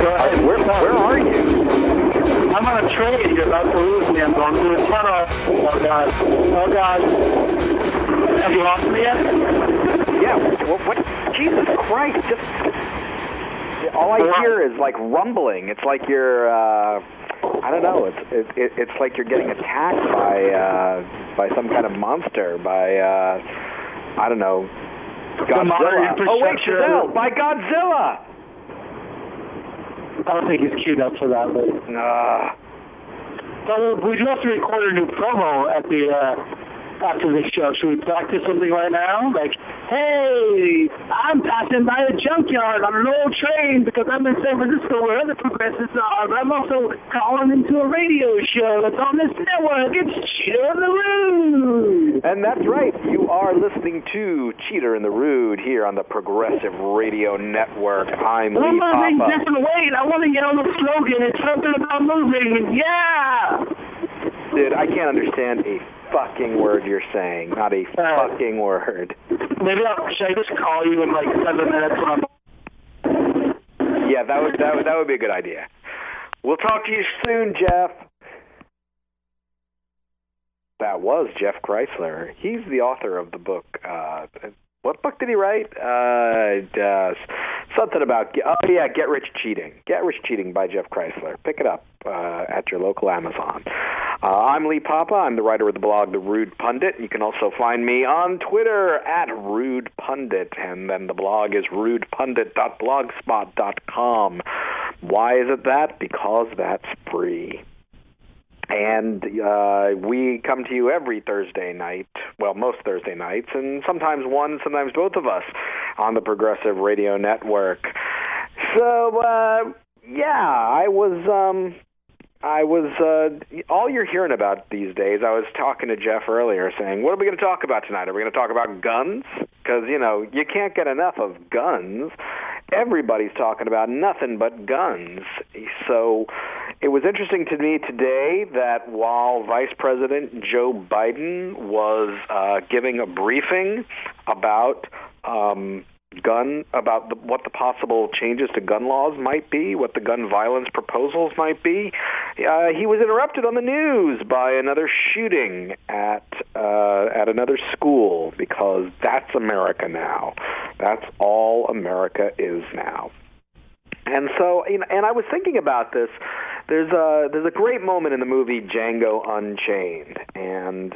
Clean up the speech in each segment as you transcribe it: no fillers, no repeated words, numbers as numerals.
Go ahead. Where are you? I'm on a train. You're about to lose me. I'm going through a tunnel. Oh, God. Oh, God. Have you lost me yet? Yeah. What? Jesus Christ. All I hear is like rumbling. It's like you're, I don't know. It's like you're getting attacked by some kind of monster, by, I don't know, Godzilla. Oh, wait, Giselle, by Godzilla! I don't think he's queued up for that, but... So we do have to record a new promo at the, after this show. Should we practice something right now? Like, hey, I'm passing by a junkyard on an old train because I'm in San Francisco where other progressives are, but I'm also calling into a radio show that's on this network. It's Cheater in the Rude. And that's right. You are listening to Cheater in the Rude here on the Progressive Radio Network. I'm Lee Papa. Wait, I want to yell the slogan. It's something about moving. Yeah! Dude, I can't understand a fucking word you're saying. Not a fucking word. Maybe should I just call you in like 7 minutes when I'm... Yeah, that would be a good idea. We'll talk to you soon, Jeff. That was Jeff Chrysler. He's the author of the book. What book did he write? Something about, Get Rich Cheating. Get Rich Cheating by Jeff Chrysler. Pick it up at your local Amazon. I'm Lee Papa. I'm the writer of the blog, The Rude Pundit. You can also find me on Twitter at Rude Pundit, and then the blog is rudepundit.blogspot.com. Why is it that? Because that's free. And we come to you every Thursday night, well, most Thursday nights, and sometimes one, sometimes both of us on the Progressive Radio Network. So, I was all you're hearing about these days, I was talking to Jeff earlier saying, what are we going to talk about tonight? Are we going to talk about guns? Because, you can't get enough of guns. Everybody's talking about nothing but guns. So it was interesting to me today that while Vice President Joe Biden was giving a briefing about what the possible changes to gun laws might be, what the gun violence proposals might be, he was interrupted on the news by another shooting at another school, because that's America now. That's all America is now. And so, and I was thinking about this. There's a great moment in the movie Django Unchained, and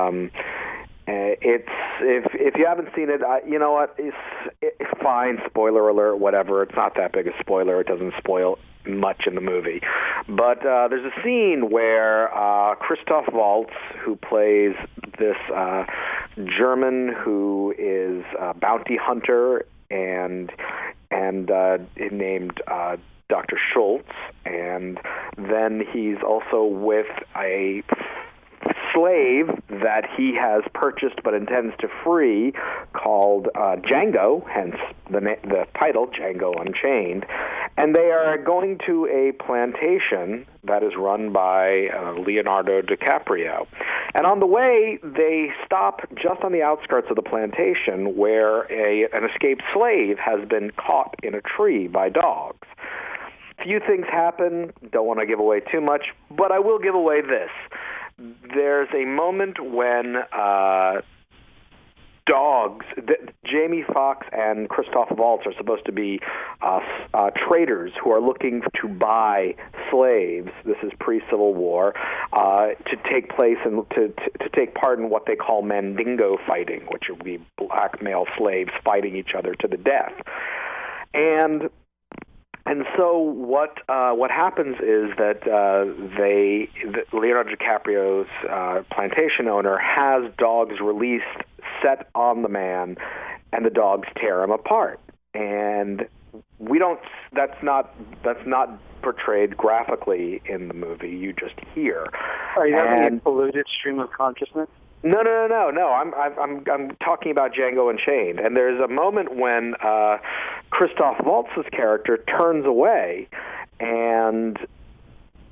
it's if you haven't seen it, you know what? It's fine. Spoiler alert, whatever. It's not that big a spoiler. It doesn't spoil much in the movie. But there's a scene where Christoph Waltz, who plays this German who is a bounty hunter and named Dr. Schultz, and then he's also with a slave that he has purchased but intends to free, called Django, hence the title, Django Unchained. And they are going to a plantation that is run by Leonardo DiCaprio. And on the way, they stop just on the outskirts of the plantation where an escaped slave has been caught in a tree by dogs. Few things happen, don't want to give away too much, but I will give away this. There's a moment when dogs, Jamie Foxx and Christoph Waltz are supposed to be traders who are looking to buy slaves. This is pre-Civil War, to take place and to take part in what they call mandingo fighting, which would be black male slaves fighting each other to the death. And so what happens is that Leonardo DiCaprio's plantation owner has dogs released, set on the man, and the dogs tear him apart. And that's not portrayed graphically in the movie. You just hear. Are you having a polluted stream of consciousness? No. I'm talking about Django Unchained, and there's a moment when Christoph Waltz's character turns away, and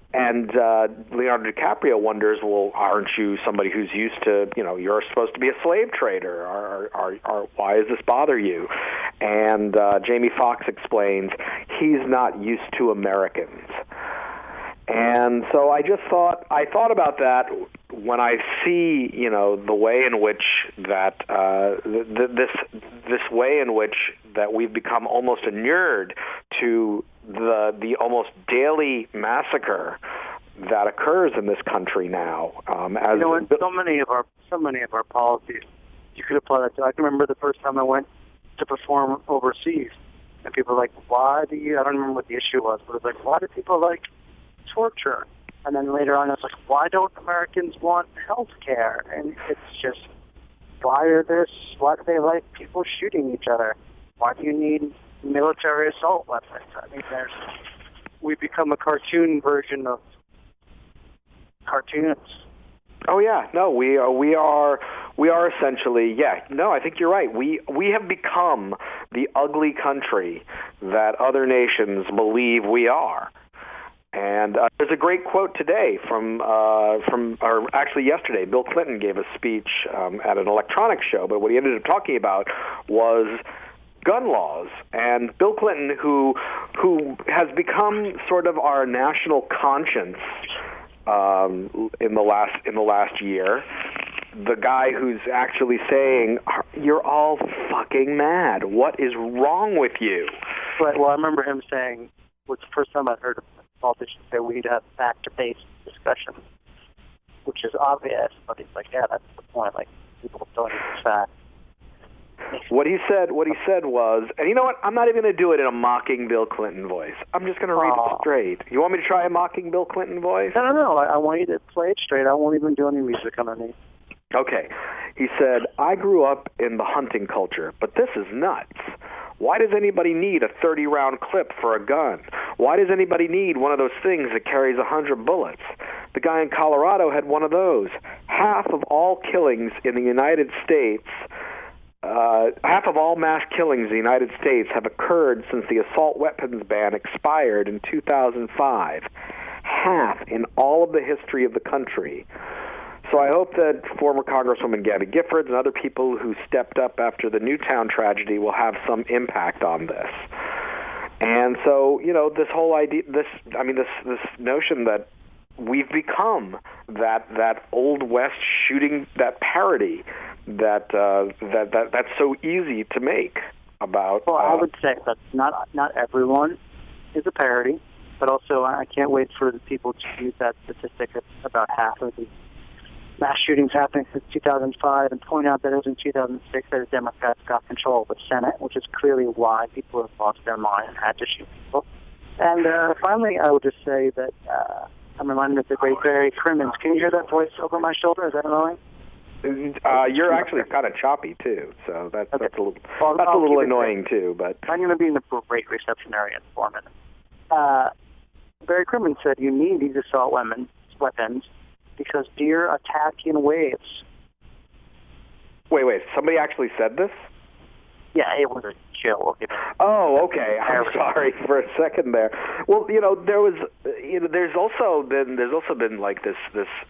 And Leonardo DiCaprio wonders, well, aren't you somebody who's used to, you're supposed to be a slave trader. Why does this bother you? And Jamie Foxx explains he's not used to Americans. And so I thought about that when I see, the way in which that this way in which that we've become almost inured to the almost daily massacre that occurs in this country now. So many of our policies you could apply that to. I can remember the first time I went to perform overseas, and people were like, "Why do you?" I don't remember what the issue was, but it was like, "Why do people like torture?" And then later on, it's like, "Why don't Americans want health care?" And it's just, why do they like people shooting each other? Why do you need military assault weapons? I mean, we become a cartoon version of cartoons. Oh yeah, no, we are essentially, yeah. No, I think you're right. We have become the ugly country that other nations believe we are. And there's a great quote today or actually yesterday, Bill Clinton gave a speech at an electronics show, but what he ended up talking about was gun laws. And Bill Clinton, who has become sort of our national conscience in the last year, the guy who's actually saying, "You're all fucking mad. What is wrong with you?" Right. Well, I remember him saying, "It's the first time I've heard of politicians say we need to have fact-based discussion," which is obvious, but he's like, "Yeah, that's the point. Like, people don't use facts." What he said was, and you know what? I'm not even going to do it in a mocking Bill Clinton voice. I'm just going to read it straight. You want me to try a mocking Bill Clinton voice? No. I want you to play it straight. I won't even do any music underneath. Okay. He said, "I grew up in the hunting culture, but this is nuts. Why does anybody need a 30-round clip for a gun? Why does anybody need one of those things that carries 100 bullets? The guy in Colorado had one of those. Half of all killings in the United States, half of all mass killings in the United States have occurred since the assault weapons ban expired in 2005. Half in all of the history of the country." So I hope that former Congresswoman Gabby Giffords and other people who stepped up after the Newtown tragedy will have some impact on this. And so, this whole idea, this notion that we've become that Old West shooting, that parody that's so easy to make about. Well, I would say that not everyone is a parody, but also I can't wait for the people to use that statistic that about half of the mass shootings happening since 2005 and point out that it was in 2006 that the Democrats got control of the Senate, which is clearly why people have lost their mind and had to shoot people. And finally, I would just say that I'm reminded of the great Barry Crimmins. Can you hear that voice over my shoulder? Is that annoying? You're actually kind of choppy too, so that's a little annoying too. But I'm going to be in the great reception area in 4 minutes. Barry Crimmins said you need these assault weapons because deer attack in waves. Wait, somebody actually said this? Yeah, it was a joke. Oh, okay. I'm sorry for a second there. Well, there's also been like this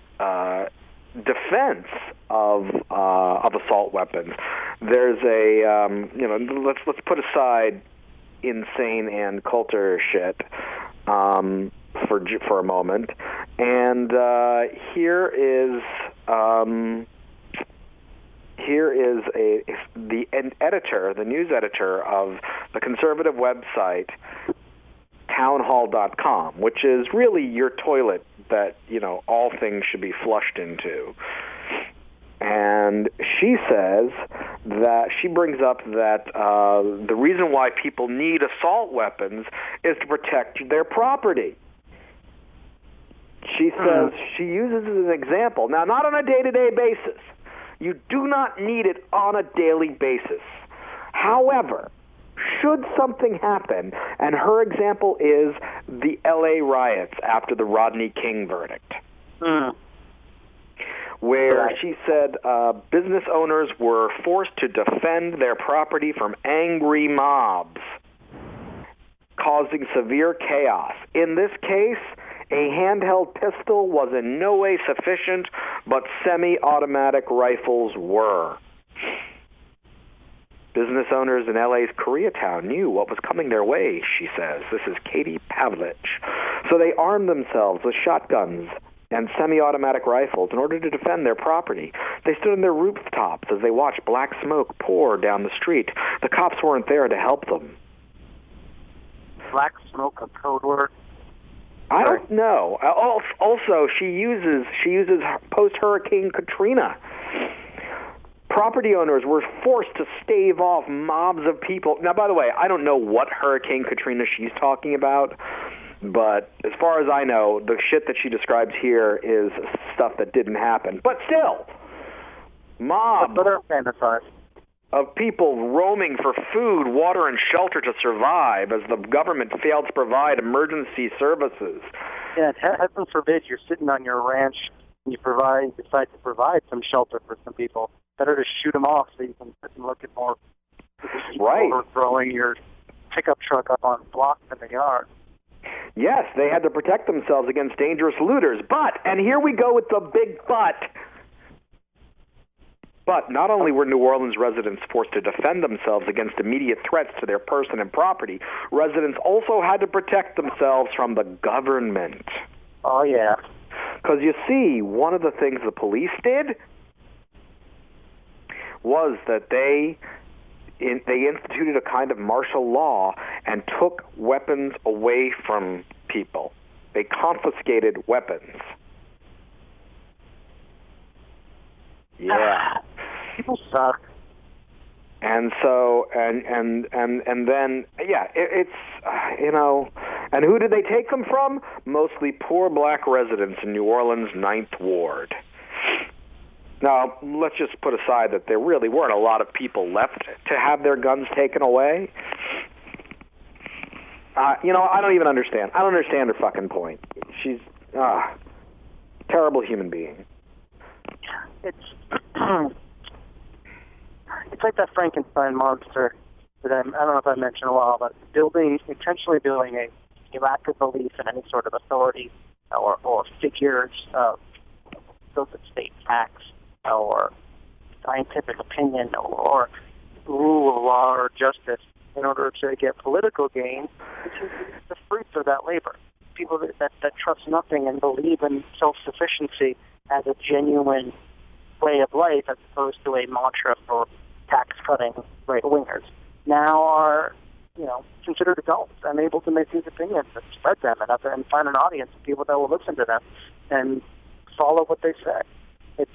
defense of assault weapons. There's a let's put aside insane and Coulter shit for a moment, and here is the news editor of the conservative website townhall.com, which is really your toilet that all things should be flushed into. And she says that she brings up that the reason why people need assault weapons is to protect their property. She says she uses it as an example. Now, not on a day-to-day basis. You do not need it on a daily basis. However, should something happen, and her example is the L.A. riots after the Rodney King verdict, where she said business owners were forced to defend their property from angry mobs, causing severe chaos. In this case, A handheld pistol was in no way sufficient, but semi-automatic rifles were. Business owners in LA's Koreatown knew what was coming their way, she says. This is Katie Pavlich. So they armed themselves with shotguns and semi-automatic rifles in order to defend their property. They stood on their rooftops as they watched black smoke pour down the street. The cops weren't there to help them. Black smoke, a code word? I don't know. Also, she uses post-Hurricane Katrina. Property owners were forced to stave off mobs of people. Now, by the way, I don't know what Hurricane Katrina she's talking about, but as far as I know, the shit that she describes here is stuff that didn't happen. But still, mobs of people roaming for food, water, and shelter to survive as the government failed to provide emergency services. Yeah, heaven forbid you're sitting on your ranch and you decide to provide some shelter for some people. Better to shoot them off so you can look at more right. Throwing your pickup truck up on blocks in the yard. Yes, they had to protect themselves against dangerous looters. But, and here we go with the big but not only were New Orleans residents forced to defend themselves against immediate threats to their person and property, residents also had to protect themselves from the government. Oh, yeah. Because you see, one of the things the police did was that they instituted a kind of martial law and took weapons away from people. They confiscated weapons. Yeah. People suck. And so, and then, yeah, it's, you know, and who did they take them from? Mostly poor black residents in New Orleans' 9th Ward. Now, let's just put aside that there really weren't a lot of people left to have their guns taken away. You know, I don't even understand. I don't understand her fucking point. She's terrible human being. It's like that Frankenstein monster that I don't know if I mentioned a while, but intentionally building a lack of belief in any sort of authority or figures of state facts or scientific opinion or rule of law or justice in order to get political gain. It's the fruits of that labor. People that trust nothing and believe in self-sufficiency as a genuine way of life as opposed to a mantra for tax-cutting right-wingers now are, you know, considered adults and able to make these opinions and spread them and find an audience of people that will listen to them and follow what they say. It's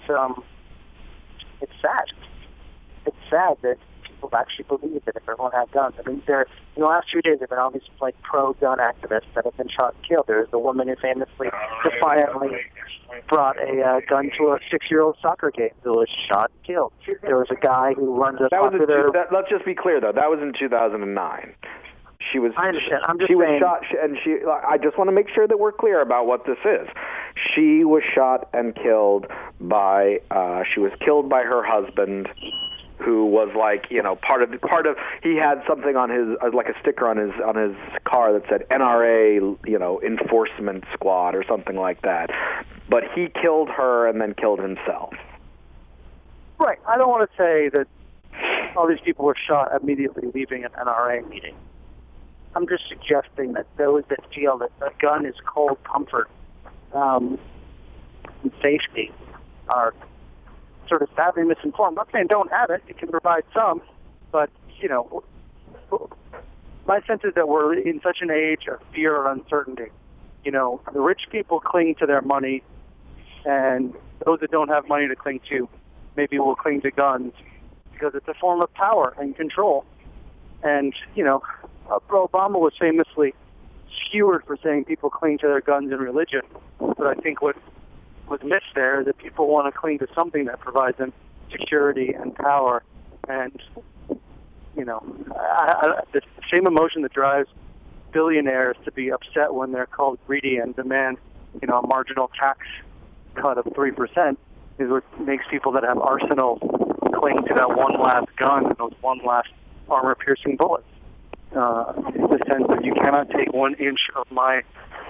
sad. It's sad that people actually believe that if everyone had guns. I mean, in the last few days, there have been all these like pro-gun activists that have been shot and killed. There's the woman who famously, defiantly brought a gun to a 6-year-old soccer game who was shot and killed. There was a guy who runs a popular... Let's just be clear, though. That was in 2009. She was. I understand. I'm just saying. Was shot, and she. I just want to make sure that we're clear about what this is. She was shot and killed by. She was killed by her husband, who was like, you know, part of. He had something on his, like a sticker on his car that said NRA, you know, enforcement squad or something like that. But he killed her and then killed himself. Right. I don't want to say that all these people were shot immediately leaving an NRA meeting. I'm just suggesting that those that feel that a gun is cold comfort and safety are sort of sadly misinformed. I'm not saying don't have it. It can provide some. But, you know, my sense is that we're in such an age of fear or uncertainty. You know, the rich people cling to their money, and those that don't have money to cling to maybe will cling to guns because it's a form of power and control. And, you know, Obama was famously skewered for saying people cling to their guns and religion. But I think what was missed there is that people want to cling to something that provides them security and power. And, you know, the same emotion that drives billionaires to be upset when they're called greedy and demand, you know, a marginal tax cut of 3% is what makes people that have arsenals cling to that one last gun and those one last armor-piercing bullets. In the sense that you cannot take 1 inch of my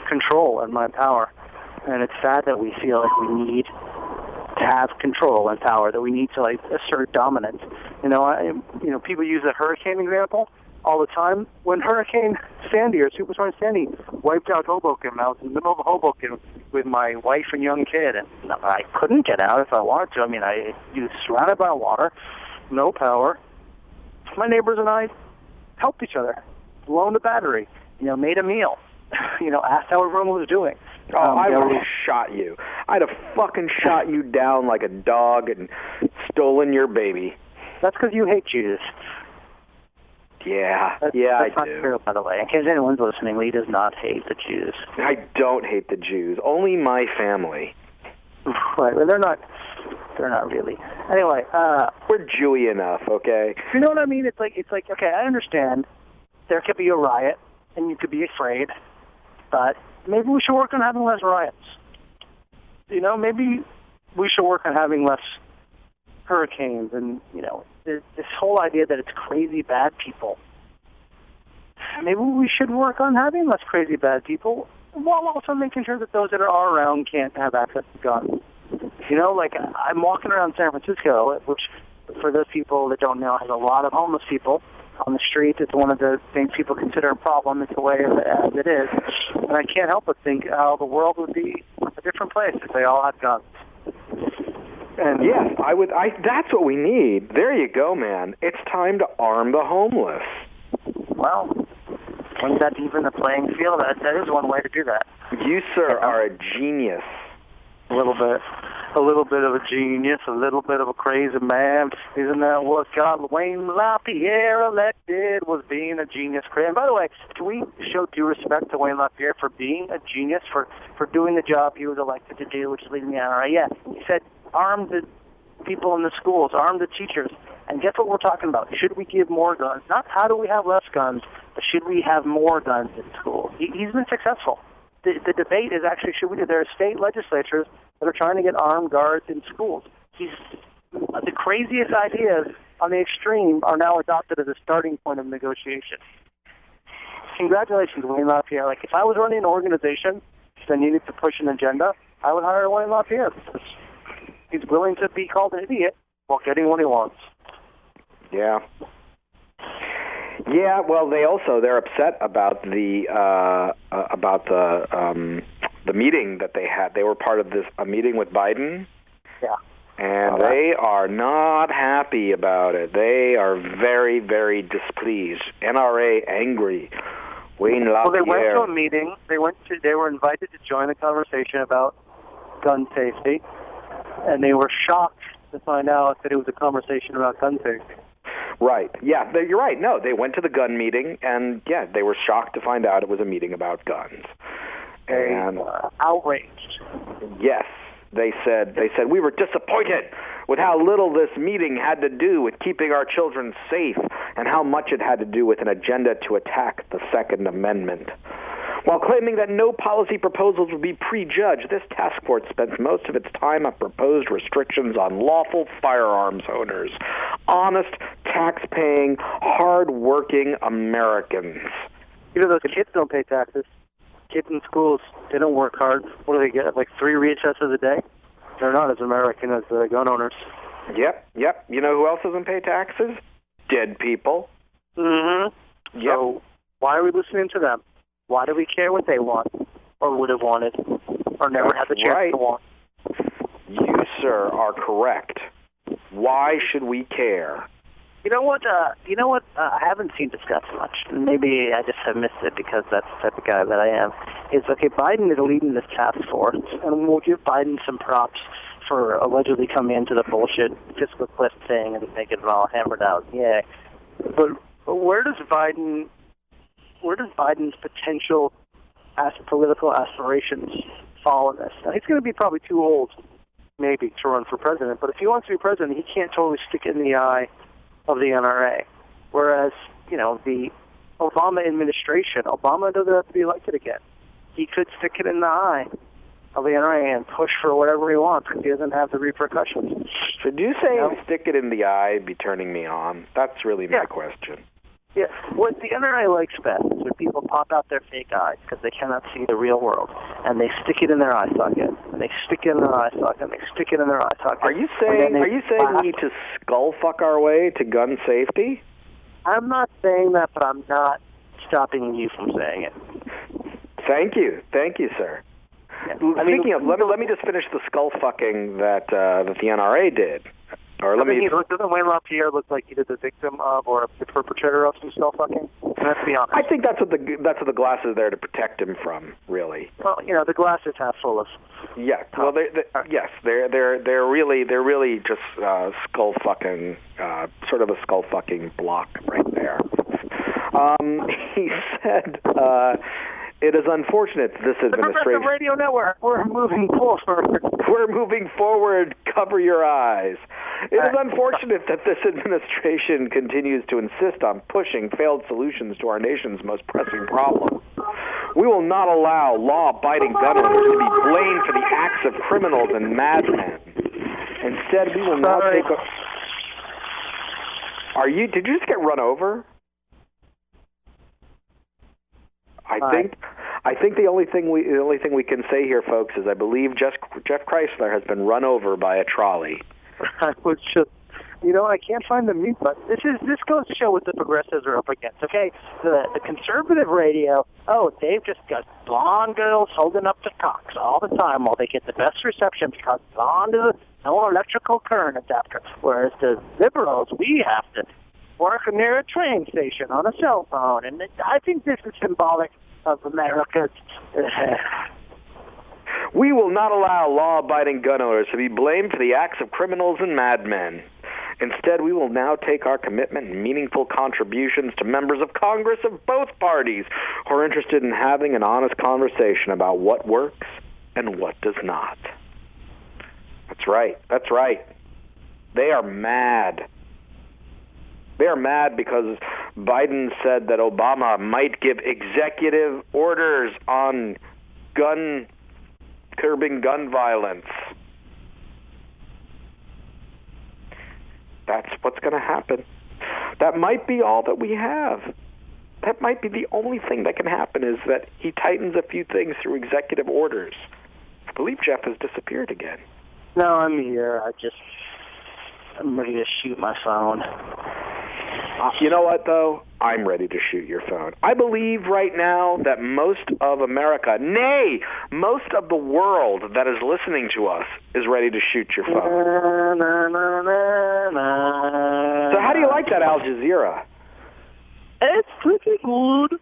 control and my power. And it's sad that we feel like we need to have control and power, that we need to like assert dominance. People use the hurricane example all the time. When Hurricane Sandy or Superstorm Sandy wiped out Hoboken, I was in the middle of Hoboken with my wife and young kid, and I couldn't get out if I wanted to. I mean, I was surrounded by water, no power. My neighbors and I helped each other, loaned a battery, made a meal, asked how everyone was doing. I would have shot you. I'd have fucking shot you down like a dog and stolen your baby. That's because you hate Jews. Yeah, that's I not do. true, by the way. In case anyone's listening, Lee does not hate the Jews. I don't hate the Jews. Only my family. Right, well, they're not really. Anyway, we're Jewy enough, okay? You know what I mean? It's like okay, I understand there could be a riot and you could be afraid, but maybe we should work on having less riots. Maybe we should work on having less hurricanes and, this whole idea that it's crazy bad people. Maybe we should work on having less crazy bad people while also making sure that those that are around can't have access to guns. I'm walking around San Francisco, which, for those people that don't know, has a lot of homeless people on the street. It's one of the things people consider a problem. It's the way as it is. And I can't help but think how the world would be a different place if they all had guns. And yes, that's what we need. There you go, man. It's time to arm the homeless. Well, isn't that even a playing field? That is one way to do that. You, sir, are a genius. A little bit of a genius, a little bit of a crazy man. Isn't that what got Wayne LaPierre elected, was being a genius? And by the way, can we show due respect to Wayne LaPierre for being a genius, for doing the job he was elected to do, which is leading the NRA? Yeah, he said arm the people in the schools, arm the teachers. And guess what we're talking about? Should we give more guns? Not how do we have less guns, but should we have more guns in schools? He's been successful. The debate is actually, there are state legislatures that are trying to get armed guards in schools. The craziest ideas on the extreme are now adopted as a starting point of negotiation. Congratulations, Wayne LaPierre. Like, if I was running an organization that needed to push an agenda, I would hire Wayne LaPierre because he's willing to be called an idiot while getting what he wants. Yeah. Yeah, well, they're upset about the meeting that they had. They were part of a meeting with Biden. Yeah. And they are not happy about it. They are very, very displeased. NRA angry. Wayne LaPierre. Well, they went to a meeting. They were invited to join a conversation about gun safety, and they were shocked to find out that it was a conversation about gun safety. Right. Yeah, you're right. No, they went to the gun meeting, and yeah, they were shocked to find out it was a meeting about guns. And outraged. Yes, they said we were disappointed with how little this meeting had to do with keeping our children safe and how much it had to do with an agenda to attack the Second Amendment. While claiming that no policy proposals would be prejudged, this task force spends most of its time on proposed restrictions on lawful firearms owners, honest, tax-paying, hard-working Americans. Those kids don't pay taxes. Kids in schools, they don't work hard. What do they get, like 3 recesses a day? They're not as American as the gun owners. Yep. You know who else doesn't pay taxes? Dead people. Mm-hmm. Yep. So why are we listening to them? Why do we care what they want, or would have wanted, or never had the chance to want? You, sir, are correct. Why should we care? You know what? I haven't seen discussed much. Maybe I just have missed it because that's the type of guy that I am. It's okay. Biden is leading this task force, and we'll give Biden some props for allegedly coming into the bullshit fiscal cliff thing and making it all hammered out. Yeah, but where does Biden's potential political aspirations fall in this? Now, he's going to be probably too old, maybe, to run for president. But if he wants to be president, he can't totally stick it in the eye of the NRA. Whereas, the Obama administration, Obama doesn't have to be elected again. He could stick it in the eye of the NRA and push for whatever he wants because he doesn't have the repercussions. Should you say stick it in the eye be turning me on? That's really my question. Yeah, what the NRA likes best is when people pop out their fake eyes because they cannot see the real world, and they stick it in their eye socket, and they stick it in their eye socket, and they stick it in their eye socket. Are you saying we need to skull fuck our way to gun safety? I'm not saying that, but I'm not stopping you from saying it. Thank you, sir. Yeah. Speaking of, let me just finish the skull fucking that the NRA did. Or doesn't Wayne LaPierre look like he did the victim of or the perpetrator of some skull fucking? Let's be honest. I think that's what the glass is there to protect him from, really. Well, the glass is half full of. Yeah. Well, they're really just skull fucking, sort of a skull fucking block right there. He said. It is unfortunate this administration... The Progressive Radio Network, we're moving forward. We're moving forward. Cover your eyes. It is unfortunate that this administration continues to insist on pushing failed solutions to our nation's most pressing problem. We will not allow law-abiding gun owners to be blamed for the acts of criminals and madmen. Instead, we will now take Did you just get run over? I think the only thing we can say here, folks, is I believe Jeff Chrysler has been run over by a trolley. I was just, I can't find the mute button. This goes to show what the progressives are up against. Okay, the conservative radio. Oh, they've just got blonde girls holding up the cocks all the time while they get the best reception because it's on to no electrical current adapter. Whereas the liberals, we have to work near a train station on a cell phone, and I think this is symbolic of America. We will not allow law-abiding gun owners to be blamed for the acts of criminals and madmen. Instead, we will now take our commitment and meaningful contributions to members of Congress of both parties who are interested in having an honest conversation about what works and what does not. That's right. They are mad. They are mad because Biden said that Obama might give executive orders on curbing gun violence. That's what's going to happen. That might be all that we have. That might be the only thing that can happen is that he tightens a few things through executive orders. I believe Jeff has disappeared again. No, I'm here. I'm ready to shoot my phone. You know what, though? I'm ready to shoot your phone. I believe right now that most of America, nay, most of the world that is listening to us is ready to shoot your phone. So how do you like that Al Jazeera? It's pretty good.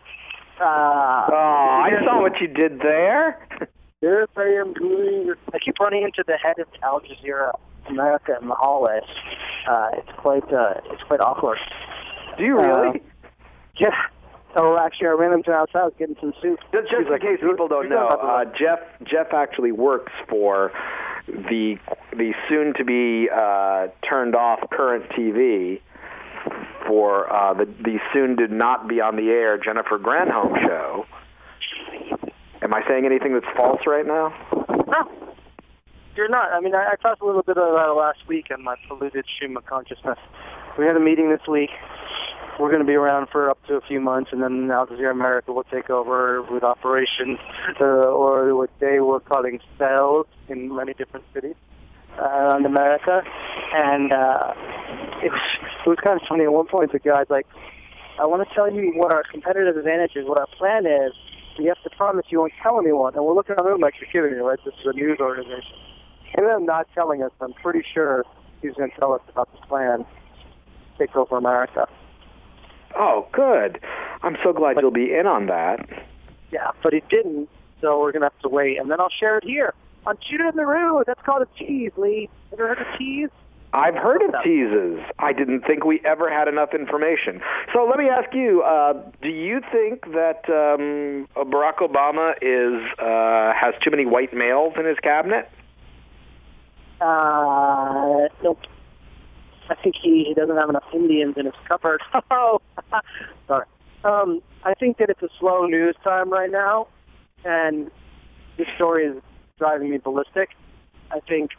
I saw what you did there. Yes, I am doing. I keep running into the head of Al Jazeera America in the hallways. It's quite awkward. Do you really? Yeah. Oh, actually, I ran into outside. I was getting some soup. Just in case people don't know, Jeff actually works for the soon-to-be turned off current TV for the soon-to-not-be-on-the-air Jennifer Granholm show. Am I saying anything that's false right now? No. You're not. I mean, I talked a little bit about it last week on my polluted stream of consciousness. We had a meeting this week. We're going to be around for up to a few months, and then Al Jazeera America will take over with operations, or what they were calling cells in many different cities around America. And it was kind of funny. At one point, the guy's like, I want to tell you what our competitive advantage is, what our plan is. You have to promise you won't tell anyone. And we're looking at him like, you're kidding me, right? This is a news organization. And then not telling us, I'm pretty sure he's going to tell us about the plan to take over America. Oh, good. I'm so glad you'll be in on that. Yeah, but he didn't, so we're going to have to wait. And then I'll share it here on Shooter in the Road. That's called a tease, Lee. Have you heard of tease? I've heard of teases. I didn't think we ever had enough information. So let me ask you, do you think that Barack Obama has too many white males in his cabinet? Nope. I think he doesn't have enough Indians in his cupboard. Oh, sorry. I think that it's a slow news time right now, and this story is driving me ballistic. I think,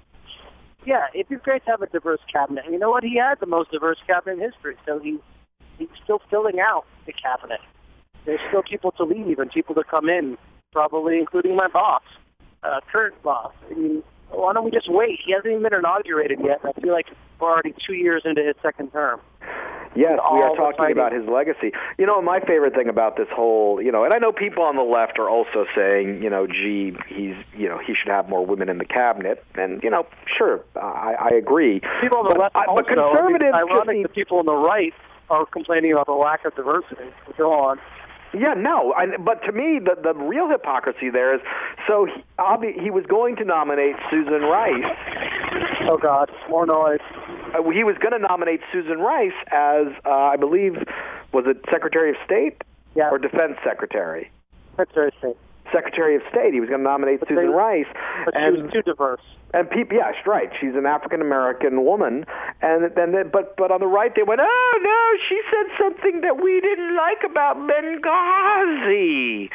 yeah, it'd be great to have a diverse cabinet. And you know what? He had the most diverse cabinet in history, so he's he's still filling out the cabinet. There's still people to leave and people to come in, probably including my boss, current boss. I mean, why don't we just wait? He hasn't even been inaugurated yet. I feel like we're already 2 years into his second term. Yes, we are talking about his legacy. You know, my favorite thing about this whole, you know, and I know people on the left are also saying, you know, gee, he should have more women in the cabinet. And, you know, sure, I agree. People on the left also, but conservatives, ironic, the people on the right are complaining about the lack of diversity. Go on. Yeah, no, but to me, the real hypocrisy there is, so he was going to nominate Susan Rice. Oh, God, more noise. He was going to nominate Susan Rice as, I believe, was it Secretary of State? Yeah. Or Defense Secretary? Secretary of State. Secretary of State. He was going to nominate Susan Rice. But she was too diverse. And people, yeah, right. She's an African-American woman. And then, but on the right, they went, oh, no, she said something that we didn't like about Benghazi.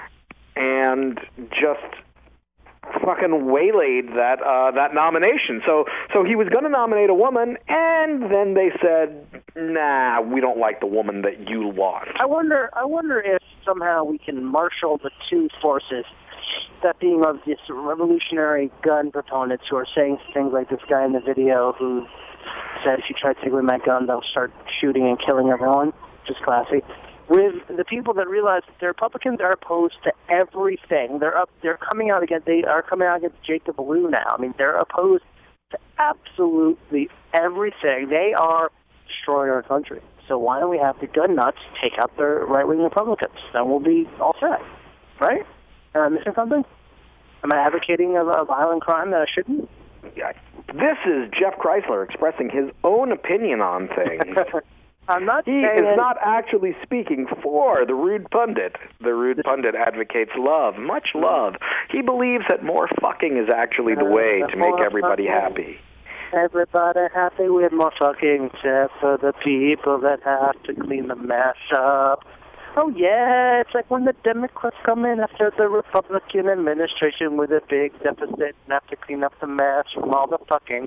And just fucking waylaid that nomination. So he was going to nominate a woman, and then they said, nah, we don't like the woman that you want. I wonder if somehow we can marshal the two forces, that being of this revolutionary gun proponents who are saying things like this guy in the video who said, if you try to take away my gun, they'll start shooting and killing everyone, which is classy, with the people that realize that the Republicans are opposed to everything. They're coming out against Jake the Balloon now. I mean, they're opposed to absolutely everything. They are destroying our country. So why don't we have the gun nuts take out the right-wing Republicans? Then we'll be all set, right? Am I missing something? Am I advocating a violent crime that I shouldn't? This is Jeff Chrysler expressing his own opinion on things. I'm not He is not actually speaking for the Rude Pundit. The Rude Pundit advocates love, much love. He believes that more fucking is actually the way to make everybody happy. Everybody happy with more fucking, except for the people that have to clean the mess up. Oh, yeah, it's like when the Democrats come in after the Republican administration with a big deficit and have to clean up the mess from all the fucking.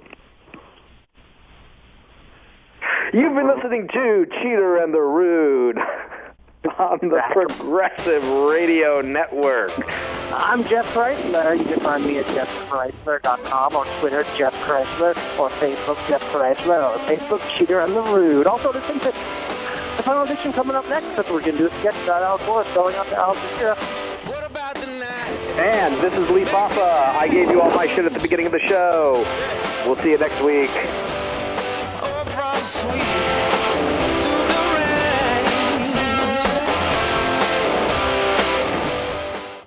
You've been listening to Cheater and the Rude on the Progressive Radio Network. I'm Jeff Chrysler. You can find me at jeffchrysler.com, or Twitter, Jeff Chrysler, or Facebook, Jeff Chrysler, or Facebook, Cheater and the Rude. Also, listen to the final edition coming up next, because we're going to do a sketch about Al Gore going out to Al Jazeera. And this is Lee Papa. I gave you all my shit at the beginning of the show. We'll see you next week. Sweet.